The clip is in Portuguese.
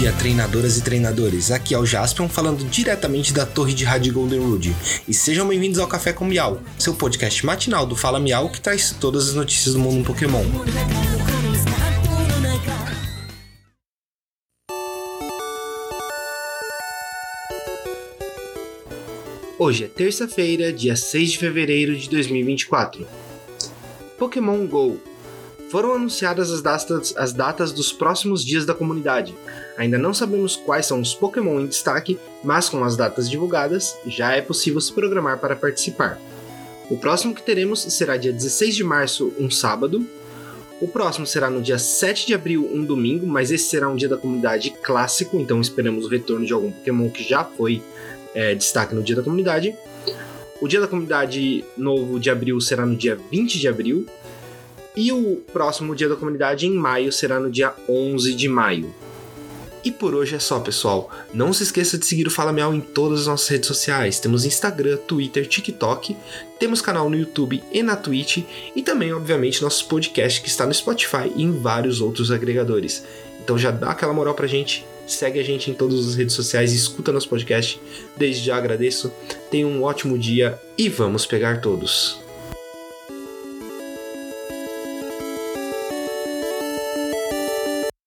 dia, treinadoras e treinadores. Aqui é o Jaspion falando diretamente da torre de rádio Goldenwood. E sejam bem-vindos ao Café com Miau, seu podcast matinal do Fala Miau que traz todas as notícias do mundo Pokémon. Hoje é terça-feira, dia 6 de fevereiro de 2024. Pokémon GO. Foram anunciadas as datas dos próximos dias da comunidade. Ainda não sabemos quais são os Pokémon em destaque, mas com as datas divulgadas, já é possível se programar para participar. O próximo que teremos será dia 16 de março, um sábado. O próximo será no dia 7 de abril, um domingo, mas esse será um dia da comunidade clássico, então esperamos o retorno de algum Pokémon que já foi destaque no dia da comunidade. O dia da comunidade novo de abril será no dia 20 de abril. E o próximo dia da comunidade em maio será no dia 11 de maio. E por hoje é só, pessoal. Não se esqueça de seguir o Fala Miau em todas as nossas redes sociais. Temos Instagram, Twitter, TikTok, temos canal no YouTube e na Twitch, e também, obviamente, nosso podcast que está no Spotify e em vários outros agregadores. Então já dá aquela moral pra gente, segue a gente em todas as redes sociais e escuta nosso podcast. Desde já agradeço, tenha um ótimo dia e vamos pegar todos!